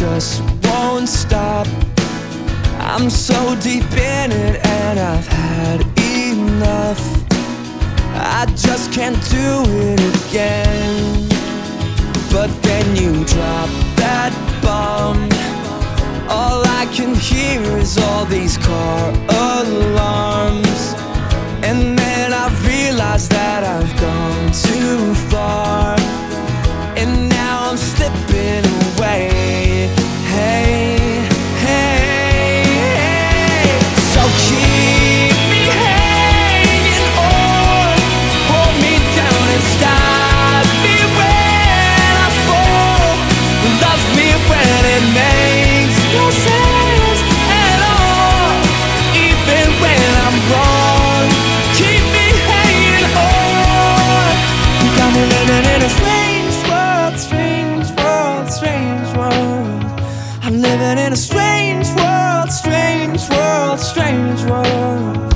just won't stop. I'm so deep in it and I've had enough. I just can't do it again. But then you drop that bomb. All I can hear is all these car alarms. And then I realize that I've gone too far, and now I'm slipping away. Hey, hey, hey. So keep me hanging on, hold me down and stop me when I fall. Love me when it makes no sense at all, even when I'm wrong. Keep me hanging on. You got me living in a strange world, strange world, strange world. I'm living in a strange world, strange world, strange world.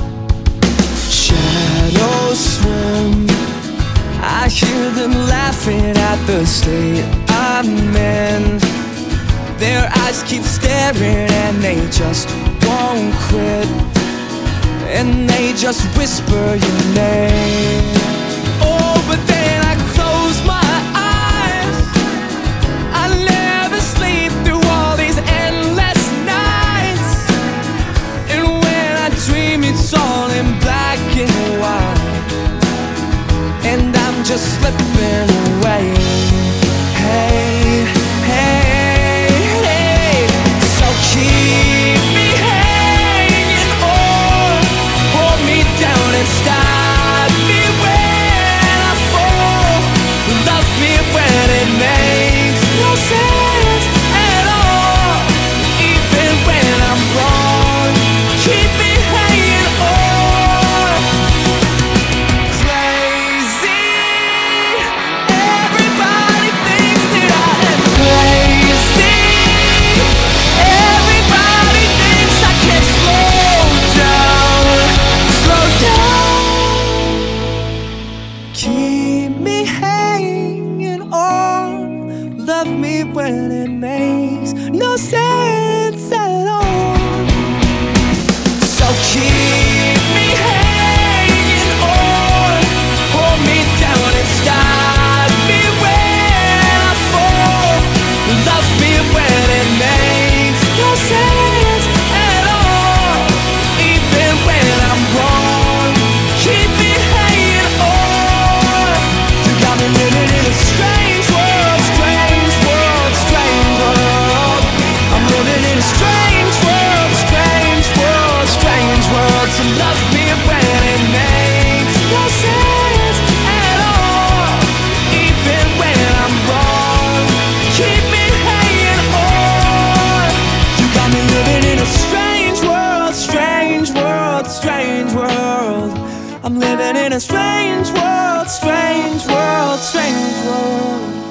Shadows swim, I hear them laughing at the state I'm in. Their eyes keep staring and they just won't quit, and they just whisper your name. Oh, but then I close my eyes. I never sleep through all these endless nights, and when I dream it's all in black and white, and I'm just slipping away. Hey, hey, hey. So keep me hanging on, hold me down and stop me when I fall. Love me when it makes no sense at all, even when I'm wrong. Keep me hanging on. Crazy, everybody thinks that I am crazy. Everybody thinks I can't slow down, slow down. Keep me hanging on, love me when it makes no sense at all. So keep me hanging on, hold me down and stop me when I fall. Love me when it makes no sense at all, even when I'm wrong. Keep me hanging on. You got me living in a strange world, strange world, strange world. I'm living in a strange world, strange world, strange world. So love me when it makes no sense at all, even when I'm wrong. Keep me hanging on. You got me living in a strange world, strange world, strange world. I'm living in a strange world, strange world, strange world.